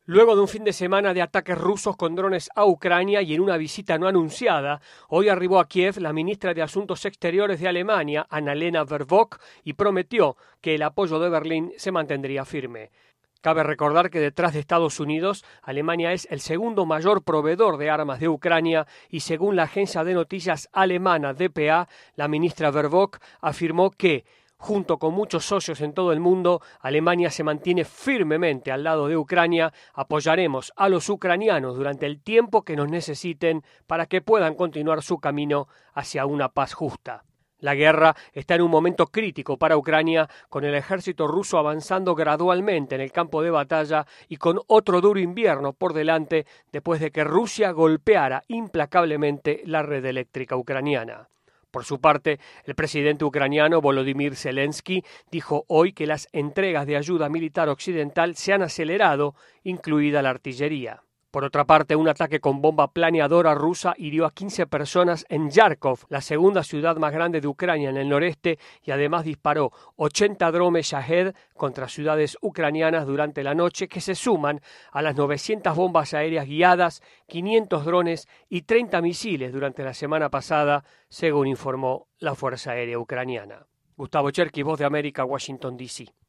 Luego de un fin de semana de ataques rusos con drones a Ucrania y en una visita no anunciada, hoy arribó a Kiev la ministra de Asuntos Exteriores de Alemania, Annalena Baerbock, y prometió que el apoyo de Berlín se mantendría firme. Cabe recordar que detrás de Estados Unidos, Alemania es el segundo mayor proveedor de armas de Ucrania y según la agencia de noticias alemana dpa, la ministra Baerbock afirmó que junto con muchos socios en todo el mundo, Alemania se mantiene firmemente al lado de Ucrania. Apoyaremos a los ucranianos durante el tiempo que nos necesiten para que puedan continuar su camino hacia una paz justa. La guerra está en un momento crítico para Ucrania, con el ejército ruso avanzando gradualmente en el campo de batalla y con otro duro invierno por delante después de que Rusia golpeara implacablemente la red eléctrica ucraniana. Por su parte, el presidente ucraniano Volodymyr Zelensky dijo hoy que las entregas de ayuda militar occidental se han acelerado, incluida la artillería. Por otra parte, un ataque con bomba planeadora rusa hirió a 15 personas en Yarkov, la segunda ciudad más grande de Ucrania en el noreste, y además disparó 80 drones Shahed contra ciudades ucranianas durante la noche, que se suman a las 900 bombas aéreas guiadas, 500 drones y 30 misiles durante la semana pasada, según informó la Fuerza Aérea Ucraniana. Gustavo Cherkis, Voz de América, Washington, D.C.